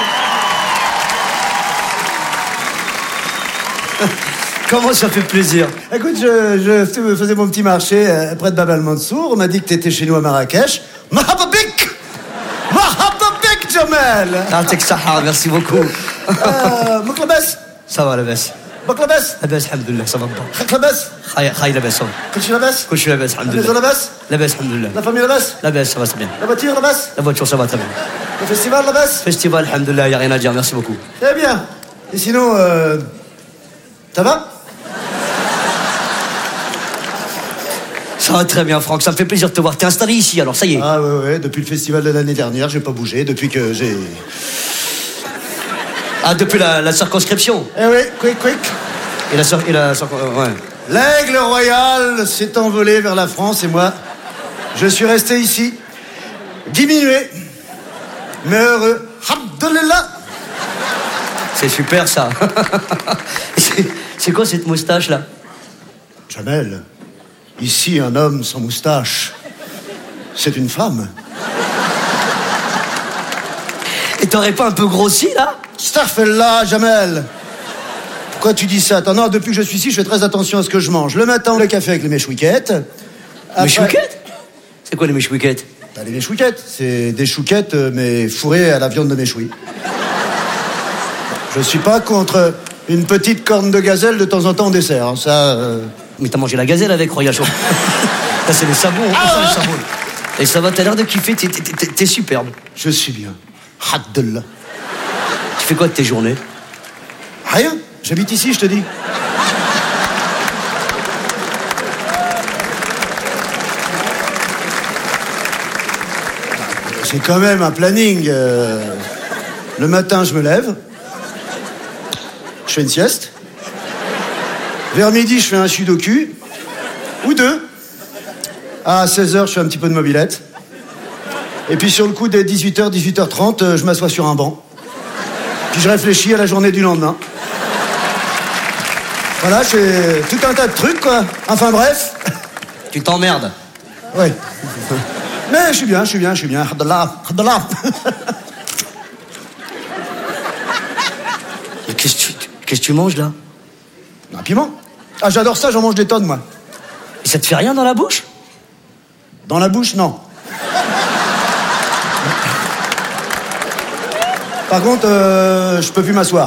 Comment ça fait plaisir. Écoute, je, je faisais mon petit marché euh, près de Bab al-Mansour. On m'a dit que t'étais chez nous à Marrakech. Mahababik Mahababik, Jamel. Ah, t'es que ça, merci beaucoup. Euh, Moklabas Ça va, la baisse. Moklabas La baisse, alhamdoulilah, ça va pas. Moklabas Khaï, khaï, la baisse, ça va. Kulchi labas Couche la baisse, La maison alhamdoulilah. labas La baisse, alhamdoulilah. La famille labas La baisse, ça va, c'est bien. La voiture labas La voiture, ça va très bien. Le festival labas Festival, alhamdoulilah, y a rien à dire, merci beaucoup. Très bien. Et sinon, euh, ça va Ça va très bien, Franck, ça me fait plaisir de te voir. T'es installé ici, alors ça y est. Ah ouais, ouais, depuis le festival de l'année dernière, j'ai pas bougé, depuis que j'ai... Ah, depuis la, la circonscription. Eh oui, quick, quick. Et la, cir- et la circon- euh, ouais. L'aigle royal s'est envolé vers la France et moi, je suis resté ici, diminué, mais heureux. Alhamdoulilah. C'est super, ça. c'est, c'est quoi cette moustache-là? Jamel, ici un homme sans moustache, c'est une femme. Et t'aurais pas un peu grossi, là? Starfella, Jamel. Pourquoi tu dis ça? Attends, non, depuis que je suis ici, je fais très attention à ce que je mange. Le matin, le café avec les mèches-wiquettes. Les chouquettes? C'est quoi les mèches-wiquettes? Bah, les mèches-wiquettes, c'est des chouquettes, euh, mais fourrées à la viande de méchoui. Je suis pas contre une petite corne de gazelle de temps en temps en dessert, hein, ça... euh, Mais t'as mangé la gazelle avec, Royal Show. Ça, c'est les sabots, hein, ça, les sabots. Et ça va, t'as l'air de kiffer, t'es, t'es, t'es, t'es superbe. Je suis bien. Alhamdoulilah. Tu fais quoi de tes journées? Rien. J'habite ici, je te dis. J'ai quand même un planning. euh, Le matin, je me lève. Je fais une sieste. Vers midi, je fais un sudoku. Ou deux. À seize heures, je fais un petit peu de mobilette. Et puis sur le coup, dès dix-huit heures, dix-huit heures trente, euh, je m'assois sur un banc. Puis je réfléchis à la journée du lendemain. Voilà, c'est tout un tas de trucs, quoi. Enfin bref. Tu t'emmerdes. Oui. Mais je suis bien, je suis bien, je suis bien. Alhamdoulilah, alhamdoulilah. Mais qu'est-ce que tu, qu'est-ce que tu manges, là? Un piment. Ah, j'adore ça, j'en mange des tonnes, moi. Et ça te fait rien dans la bouche? Dans la bouche, non. Par contre, euh, je peux plus m'asseoir.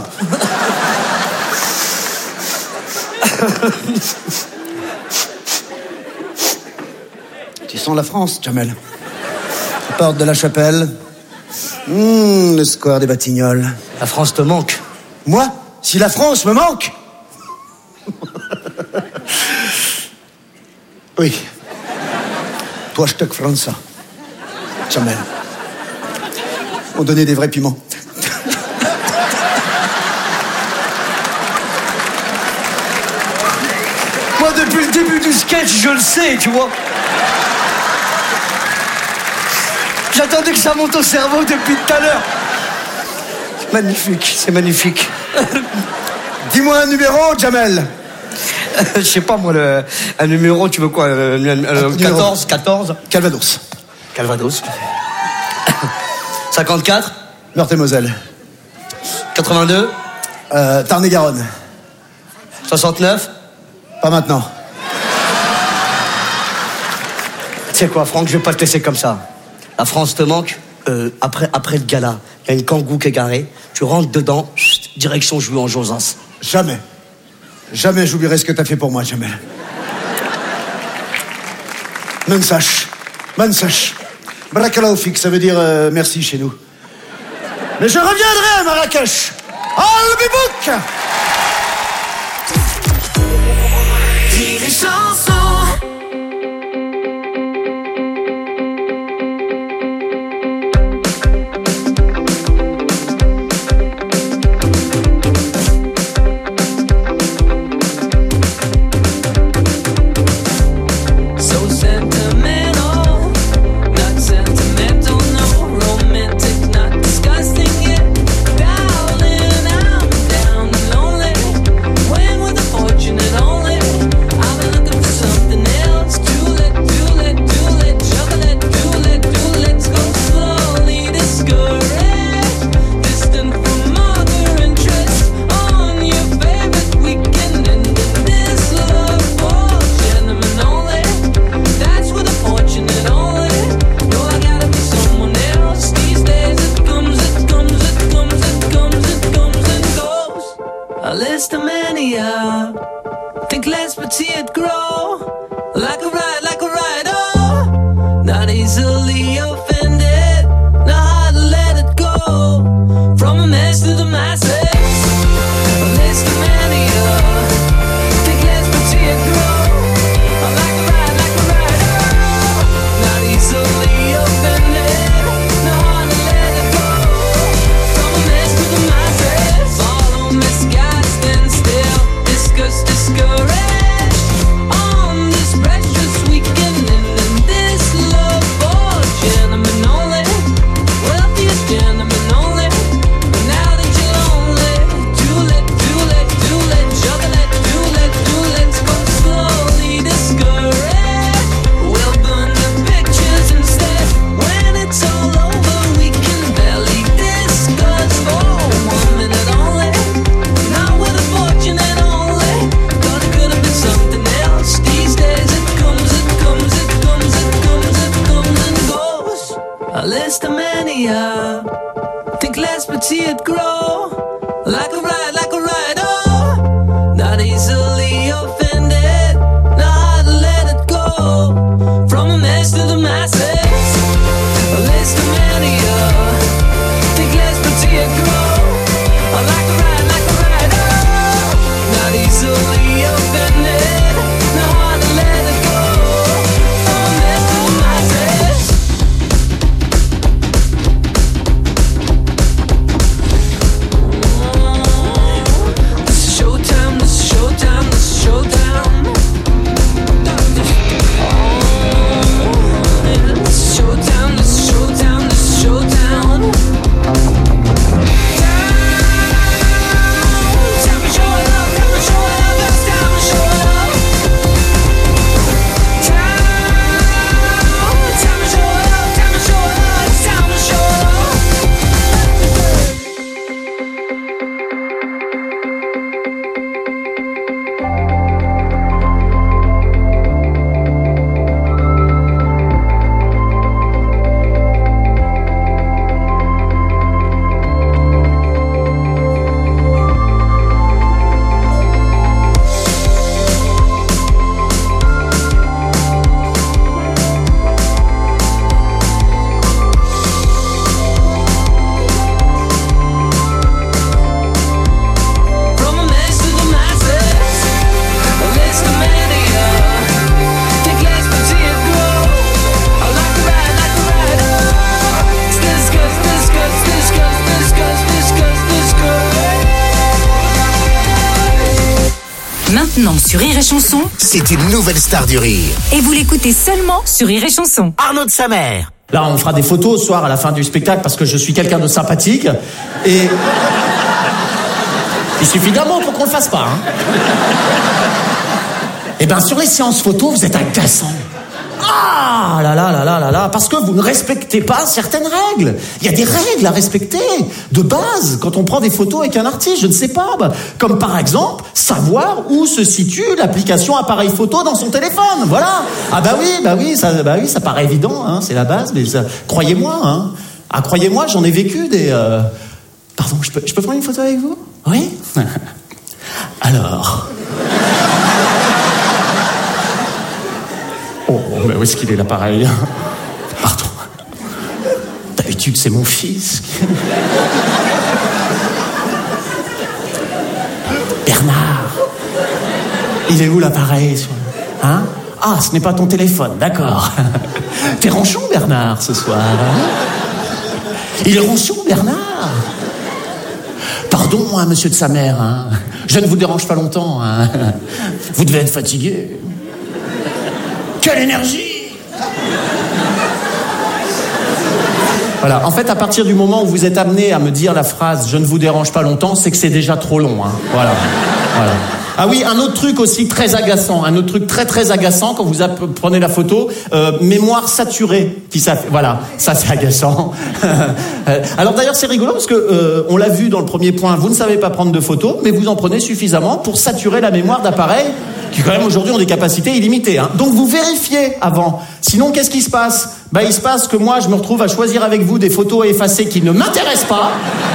Tu sens la France, Jamel. La porte de la Chapelle. Mmh, le square des Batignolles. La France te manque. Moi? Si la France me manque? Oui. Toi, je te France. Jamel. On donnait des vrais piments. Moi, depuis le début du sketch, je le sais, tu vois. J'attendais que ça monte au cerveau depuis tout à l'heure. C'est magnifique, c'est magnifique. Dis-moi un numéro, Jamel. Je sais pas, moi, le, un numéro, tu veux quoi? euh, euh, Un quatorze, quatorze. Calvados. Calvados. cinquante-quatre. Meurthe-et-Moselle. quatre-vingt-deux. Euh, Tarn-et-Garonne. soixante-neuf. Pas maintenant. Tu sais quoi, Franck, je vais pas te laisser comme ça. La France te manque. Euh, après, après le gala, il y a une kangou qui est garée. Tu rentres dedans, chut, direction jouer en Josas. Jamais. Jamais j'oublierai ce que t'as fait pour moi, Jamel. Même sache. Mansach. Brakalaufik, ça veut dire euh, merci chez nous. Mais je reviendrai à Marrakech. I'll be book. Rire et chanson. Maintenant sur Rire et Chanson, c'est une nouvelle star du rire. Et vous l'écoutez seulement sur Rire et Chanson. Arnaud de Samer. Là, on fera des photos ce soir à la fin du spectacle parce que je suis quelqu'un de sympathique. Et il suffit d'un mot pour qu'on le fasse pas. Hein. Et bien, sur les séances photos, vous êtes agaçants. Ah là là là là là là, parce que vous ne respectez pas certaines règles. Il y a des règles à respecter, de base, quand on prend des photos avec un artiste, je ne sais pas. Bah, comme par exemple, savoir où se situe l'application appareil photo dans son téléphone, voilà. Ah bah oui, bah oui, ça, bah oui, ça paraît évident, hein, c'est la base, mais ça, croyez-moi, hein. Ah, croyez-moi, j'en ai vécu des... Euh... Pardon, je peux, je peux prendre une photo avec vous ? Oui ? Alors... Oh, mais où est-ce qu'il est l'appareil ? D'habitude, c'est mon fils. Bernard, il est où l'appareil sur... Hein? Ah, ce n'est pas ton téléphone, d'accord. T'es ronchon, Bernard, ce soir. Hein? Il est ronchon, Bernard. Pardon, hein, monsieur de sa mère. Hein. Je ne vous dérange pas longtemps. Hein. Vous devez être fatigué. Quelle énergie! Voilà. En fait, à partir du moment où vous êtes amené à me dire la phrase « je ne vous dérange pas longtemps », c'est que c'est déjà trop long. Hein. Voilà. Voilà. Ah oui, un autre truc aussi très agaçant, un autre truc très très agaçant quand vous prenez la photo, euh, mémoire saturée, qui ça, voilà, ça c'est agaçant. Alors d'ailleurs c'est rigolo parce que euh, on l'a vu dans le premier point, vous ne savez pas prendre de photos, mais vous en prenez suffisamment pour saturer la mémoire d'appareils qui quand même aujourd'hui ont des capacités illimitées. Hein. Donc vous vérifiez avant. Sinon qu'est-ce qui se passe? Bah il se passe que moi je me retrouve à choisir avec vous des photos à effacer qui ne m'intéressent pas.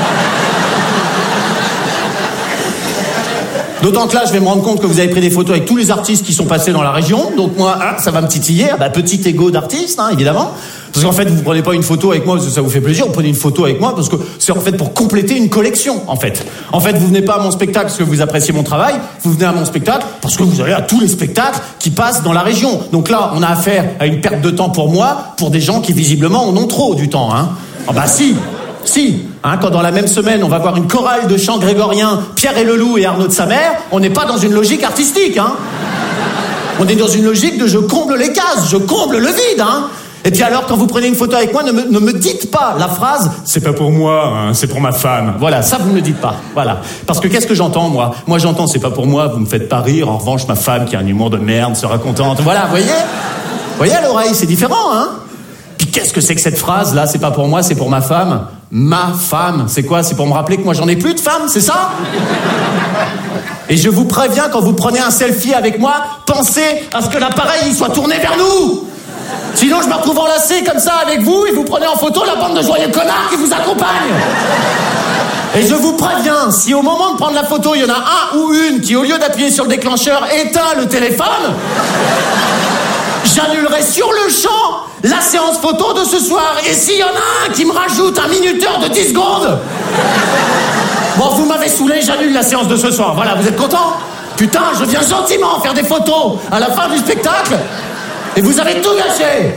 D'autant que là, je vais me rendre compte que vous avez pris des photos avec tous les artistes qui sont passés dans la région. Donc moi, hein, ça va me titiller. Ah bah, petit ego d'artiste, hein, évidemment. Parce qu'en fait, vous prenez pas une photo avec moi parce que ça vous fait plaisir. Vous prenez une photo avec moi parce que c'est en fait pour compléter une collection, en fait. En fait, vous venez pas à mon spectacle parce que vous appréciez mon travail. Vous venez à mon spectacle parce que vous allez à tous les spectacles qui passent dans la région. Donc là, on a affaire à une perte de temps pour moi, pour des gens qui visiblement en ont trop du temps, hein. Ah bah si. Si, hein, quand dans la même semaine on va voir une chorale de chants grégoriens, Pierre et le Loup et Arnaud de sa mère, on n'est pas dans une logique artistique, hein. On est dans une logique de je comble les cases, je comble le vide, hein. Et puis alors, quand vous prenez une photo avec moi, ne me, ne me dites pas la phrase « c'est pas pour moi, hein, c'est pour ma femme ». Voilà, ça vous ne le dites pas, voilà. Parce que qu'est-ce que j'entends, moi? Moi j'entends « c'est pas pour moi, vous me faites pas rire, en revanche ma femme qui a un humour de merde sera contente ». Voilà, vous voyez? Vous voyez à l'oreille, c'est différent, hein. Puis qu'est-ce que c'est que cette phrase là? C'est pas pour moi, c'est pour ma femme. Ma femme, c'est quoi? C'est pour me rappeler que moi j'en ai plus de femme, c'est ça? Et je vous préviens, quand vous prenez un selfie avec moi, pensez à ce que l'appareil il soit tourné vers nous. Sinon je me retrouve enlacé comme ça avec vous et vous prenez en photo la bande de joyeux connards qui vous accompagnent. Et je vous préviens, si au moment de prendre la photo, il y en a un ou une qui, au lieu d'appuyer sur le déclencheur, éteint le téléphone, j'annulerai sur le champ la séance photo de ce soir. Et s'il y en a un qui me rajoute un minuteur de dix secondes, bon, vous m'avez saoulé, j'annule la séance de ce soir. Voilà, vous êtes contents? Putain, je viens gentiment faire des photos à la fin du spectacle et vous avez tout gâché.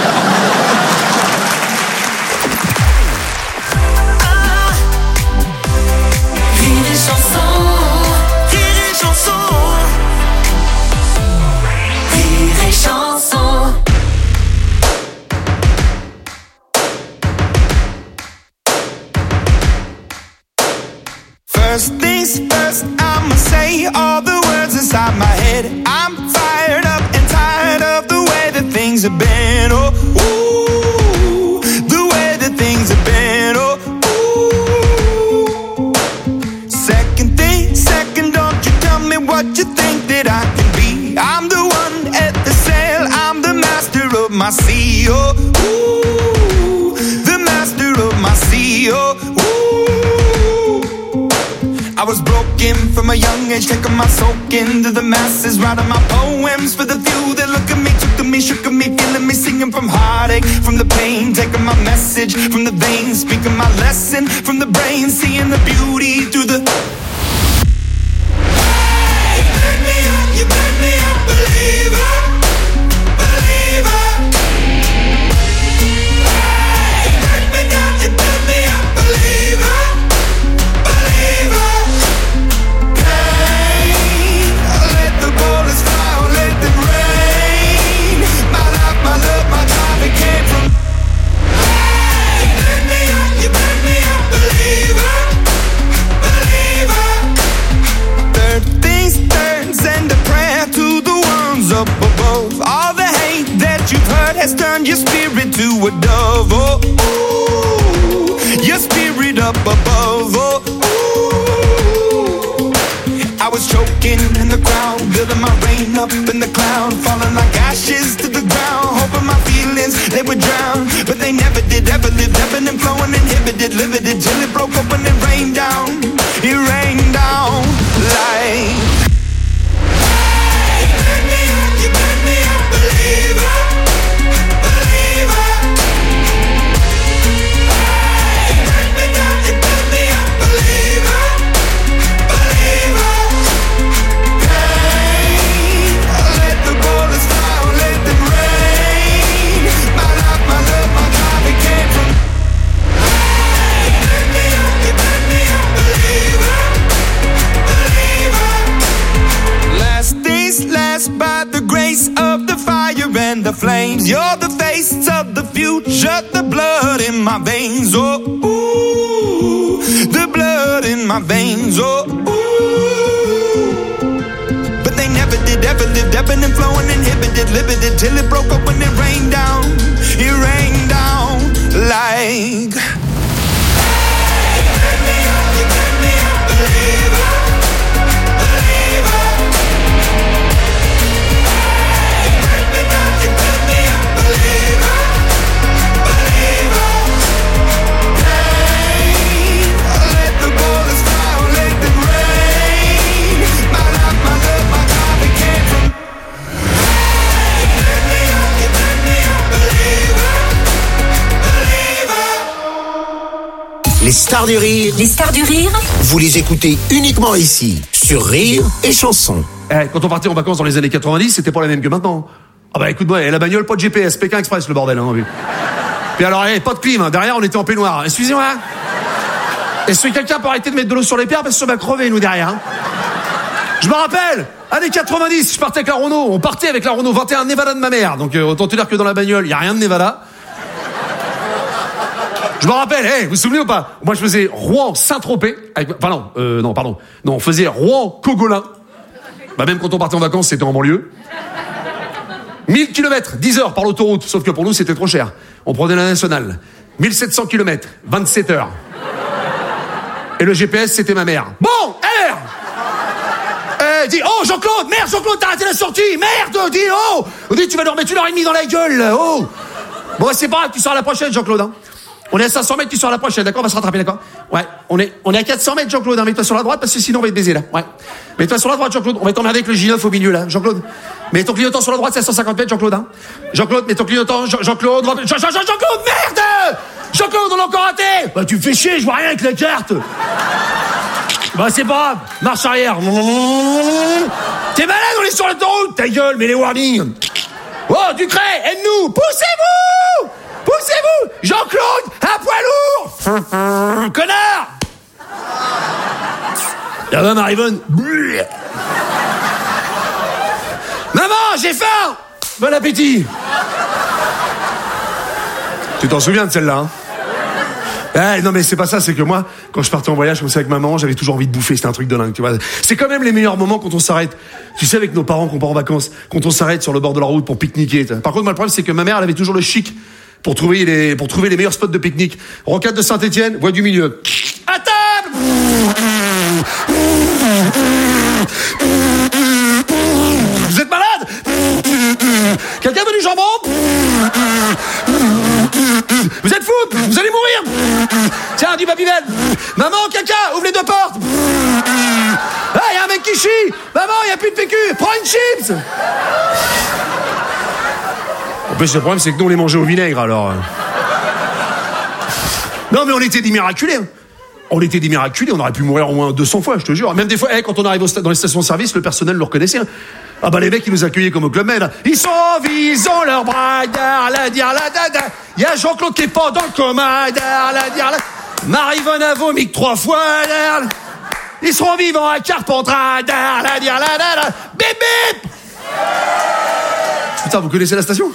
First things first, I'ma say all the words inside my head. I'm fired up and tired of the way that things have been. Oh, ooh, the way that things have been. Oh, ooh. Second thing, second, don't you tell me what you think that I can be. I'm the one at the sail, I'm the master of my sea. Oh, ooh, the master of my sea. Oh, ooh. I was broken from a young age, taking my soak into the masses, writing my poems for the few that look at me, took to me, shook at me, feeling me, singing from heartache, from the pain, taking my message from the veins, speaking my lesson from the brain, seeing the beauty through the... Hey, you burn me up, you burn me up, believer, believer. Hey, you burn me down, you burn me up, believer. Up above, all the hate that you've heard has turned your spirit to a dove. Oh, ooh, your spirit up above. Oh, ooh. I was choking in the crowd, building my rain up in the cloud, falling like ashes to the ground, hoping my feelings they would drown, but they never did. Ever lived, ebbing and flowing, inhibited, limited, till it broke open and rained down. It rained down like. Believer, believer. the flames. You're the face of the future, the blood in my veins. Oh, ooh, the blood in my veins. Oh, ooh. But they never did, ever lived, ebbing and flowing, inhibited, limited, till it broke up when it rained down. It rained down like. Hey, you turn me up, you turn me up, believer, believer. Hey, you turn me up, you turn me up, believer, believer. Hey, let the bullets fly, let them rain. My life, my love, my God, it came from. Hey, you turn me up, you turn me up, believer, believer. Les stars du rire. Les stars du rire. Vous les écoutez uniquement ici, sur Rire et Chanson. Eh, quand on partait en vacances dans les années quatre-vingt-dix, c'était pas la même que maintenant. Ah bah écoute-moi, eh, la bagnole, pas de G P S, Pékin Express, le bordel, hein, vu. Puis alors, eh, pas de clim, hein, derrière on était en peignoir. Excusez-moi. Est-ce que quelqu'un peut arrêter de mettre de l'eau sur les pierres parce qu'on va crever, nous, derrière, hein. Je me rappelle, années quatre-vingt-dix, je partais avec la Renault, on partait avec la Renault vingt et un Nevada de ma mère. Donc euh, autant te dire que dans la bagnole, il y a rien de Nevada. Je me rappelle, hey, vous vous souvenez ou pas? Moi, je faisais Rouen-Saint-Tropez. Avec... Enfin, non, euh, non, pardon. Non, on faisait Rouen-Cogolin. Bah, même quand on partait en vacances, c'était en banlieue. mille kilomètres, dix heures par l'autoroute. Sauf que pour nous, c'était trop cher. On prenait la nationale. mille sept cents kilomètres, vingt-sept heures. Et le G P S, c'était ma mère. Bon, R Eh, dis, oh, Jean-Claude, merde, Jean-Claude, t'as raté la sortie. Merde, dis, oh. Dis, tu vas nous remettre une heure et demie dans la gueule, oh. Bon, c'est pas grave, tu sors à la prochaine, Jean-Claude, hein. On est à cinq cents mètres, tu sors à la prochaine, d'accord? On va se rattraper, d'accord? Ouais, on est, on est à quatre cents mètres, Jean-Claude, hein. Mets-toi sur la droite, parce que sinon on va être baisé, là. Ouais. Mets-toi sur la droite, Jean-Claude. On va t'emmerder avec le J neuf au milieu, là. Jean-Claude. Mets ton clignotant sur la droite, c'est à cent cinquante mètres, Jean-Claude, hein. Jean-Claude, mets ton clignotant, Jean- Jean-Claude, Jean- Jean- Jean- Jean-Claude, merde! Jean-Claude, on l'a encore raté! Bah, tu me fais chier, je vois rien avec la carte! Bah, c'est pas grave. Marche arrière. T'es malade, on est sur l'autoroute! Ta gueule, mets les warnings! Oh, Ducret, aide-nous! Poussez-vous! Poussez-vous! Jean-Claude, un poids lourd! Connard! Ça va, Marivonne? Maman, j'ai faim! Bon appétit! Tu t'en souviens de celle-là, hein? Eh, non mais c'est pas ça, c'est que moi, quand je partais en voyage comme ça avec maman, j'avais toujours envie de bouffer, c'était un truc de dingue, tu vois. C'est quand même les meilleurs moments quand on s'arrête. Tu sais, avec nos parents qu'on part en vacances, quand on s'arrête sur le bord de la route pour pique-niquer. Par contre, moi, le problème, c'est que ma mère, elle avait toujours le chic pour trouver les, pour trouver les meilleurs spots de pique-nique. Rocade de Saint-Étienne, voie du milieu. À table! Vous êtes malade? Quelqu'un veut du jambon? Vous êtes fous? Vous allez mourir? Tiens, du Babybel. Maman, caca, ouvre les deux portes. Ah, il y a un mec qui chie. Maman, il n'y a plus de P Q. Prends une chips. En plus, le problème, c'est que nous, on les mangeait au vinaigre, alors. Non, mais on était des miraculés. Hein. On était des miraculés. On aurait pu mourir au moins deux cents fois, je te jure. Même des fois, hey, quand on arrive au sta- dans les stations-service, le personnel le reconnaissait. Hein. Ah bah les mecs, ils nous accueillaient comme au Club Med. Ils sont en vie, ils ont leur bras, dar, la dire, la dada. Il y a Jean-Claude qui est pas dans le coma, dar, la dire, la... Marie-Vonne a vomi que trois fois, dar. Ils seront vivants à Carpentras, dar, la dire, la dada. Bip bip. Putain, vous connaissez la station?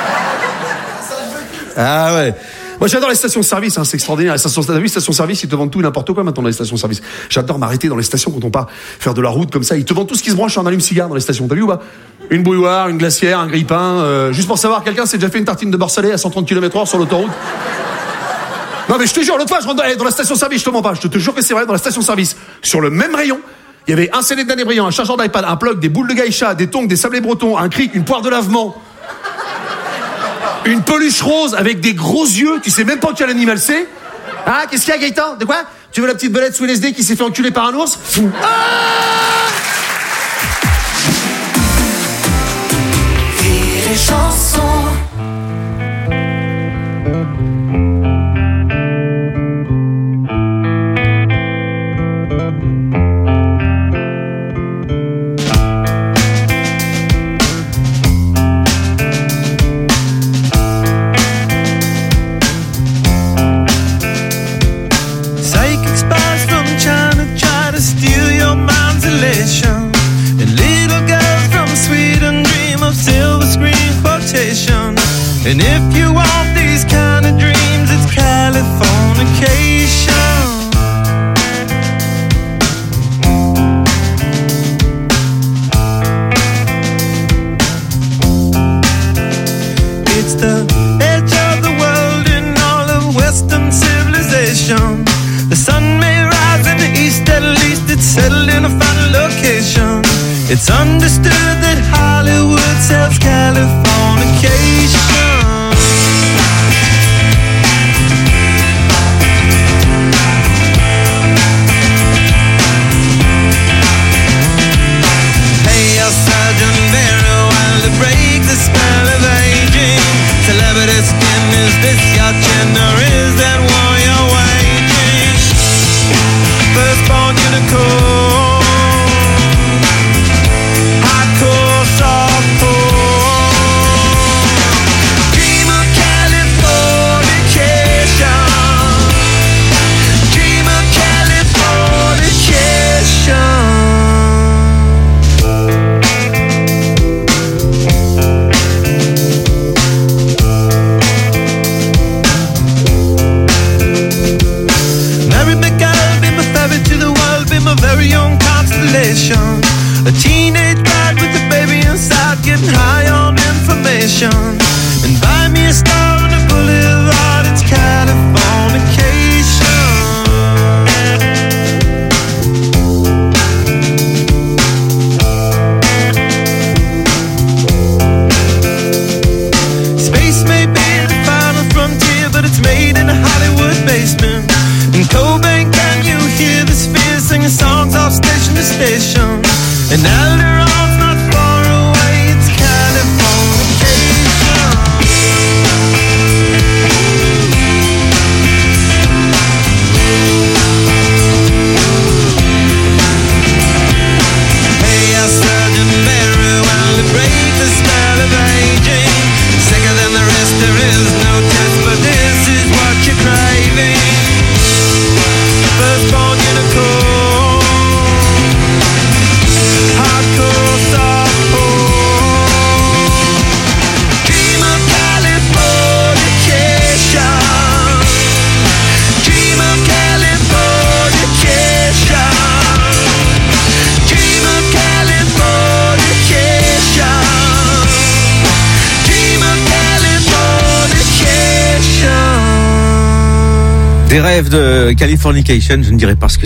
Ah ouais. Moi j'adore les stations-service, hein, c'est extraordinaire. Les stations-service, les stations-service, ils te vendent tout et n'importe quoi maintenant dans les stations-service. J'adore m'arrêter dans les stations quand on part faire de la route comme ça. Ils te vendent tout ce qui se branche en allume-cigare dans les stations. T'as vu ou pas? Une bouilloire, une glacière, un grille-pain. Euh, juste pour savoir, quelqu'un s'est déjà fait une tartine de beurre salé à cent trente kilomètres heure sur l'autoroute? Non mais je te jure, l'autre fois je rentre dans, dans la station-service, je te mens pas, je te, te jure que c'est vrai, dans la station-service, sur le même rayon, il y avait un C D de Danny Briand, un chargeur d'iPad, un plug, des boules de gaïcha, des tongs, des sablés bretons, un cric, une poire de lavement. Une peluche rose avec des gros yeux, tu sais même pas quel animal c'est. Hein, qu'est-ce qu'il y a, Gaëtan? De quoi? Tu veux la petite belette sous L S D qui s'est fait enculer par un ours? Ah! Rire et chanson. And little girls from Sweden dream of silver screen quotation. And if you want these kind of dreams, it's Californication. It's the edge of the world in all of Western civilization. The sun may rise in the east, at least it's settled in a final location. It's understood that Hollywood sells Californication. Pay your surgeon very well to break the spell of aging. Celebrity skin, is this your chin or is that war you're waging? Firstborn unicorn, hardcore softcore. Dream of Californication. Dream of Californication. A very young constellation, a teenage bride with a baby inside, getting high on information. And buy me a star on the boulevard, it's Californication. Space may be the final frontier, but it's made in a Hollywood basement. In Cobain, can you hear the sphere singing songs off station to station? And Alderon's not far away, it's Californication. Hey, a surgeon very well to break the spell of aging. Sicker than the rest, there is no test, but this is what you're craving. Firstborn unicorn, hardcore softcore. Dream of Californication. Dream of Californication. Dream of Californication. Dream of Californication. Des rêves de Californication, je ne dirais pas ce que